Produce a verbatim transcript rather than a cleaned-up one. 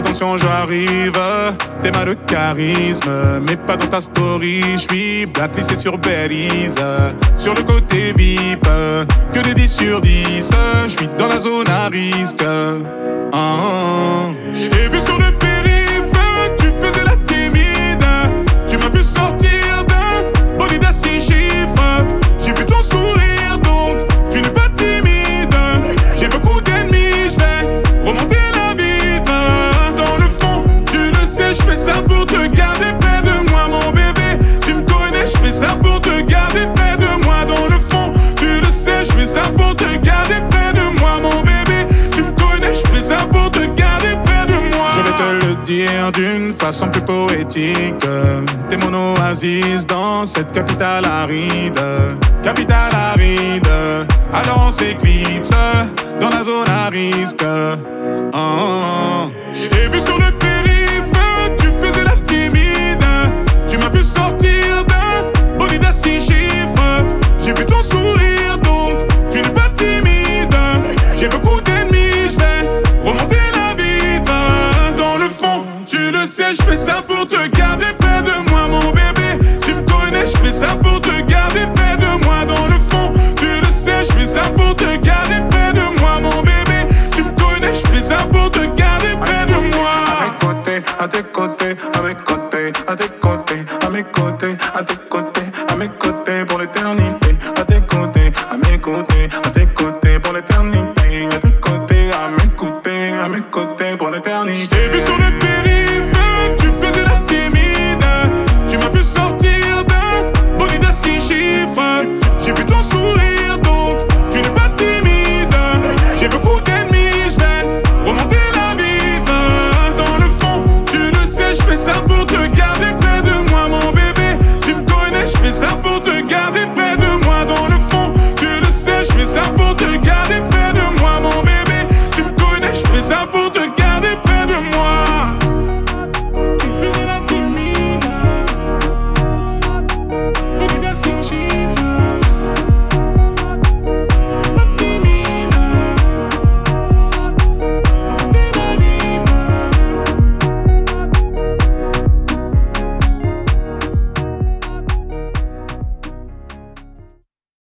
Attention, j'arrive, t'es mal de charisme, mais pas dans ta story. J'suis blacklisté sur Belize, sur le côté V I P, que des dix sur dix. J'suis dans la zone à risque. Oh, oh. J't'ai vu sur le périph', tu faisais la timide. Tu m'as vu sortir d'un bolide à six chiffres. J'ai vu ton sourire, donc tu n'es pas timide. J'ai beaucoup d'ennemis, j'vais remonter la vitre. Dans le fond, tu le sais, j'fais ça pour te garder près de moi, mon bébé. Tu me connais, j'fais ça pour te garder près de moi. Dans le fond, tu le sais, j'fais ça pour te garder près de moi, mon bébé. Tu me connais, j'fais ça pour te garder près de moi. Je vais te le dire d'une façon plus poétique. T'es mon oasis dans cette capitale aride. Capitale aride. Alors on s'éclipse dans la zone à risque. Oh, oh. J't'ai vu sur le périph', tu faisais la timide. Tu m'as vu sortir d'un bolide à six chiffres. J'ai vu ton sourire, donc tu n'es pas timide. J'ai beaucoup d'ennemis, j'vais remonter la vitre. Dans le fond, tu le sais, j'fais ça pour te garder près de moi, mon bébé. Tu me connais, j'fais ça pour te garder près de moi. Dans le fond, tu le sais, j'fais ça pour te garder près de moi, mon bébé. Tu me connais, j'fais ça pour te garder près de moi. À tes côtés, à mes côtés, à tes côtés, à mes côtés, à tes côtés, à mes côtés pour l'éternité. À tes côtés, à mes côtés, à tes côtés pour l'éternité.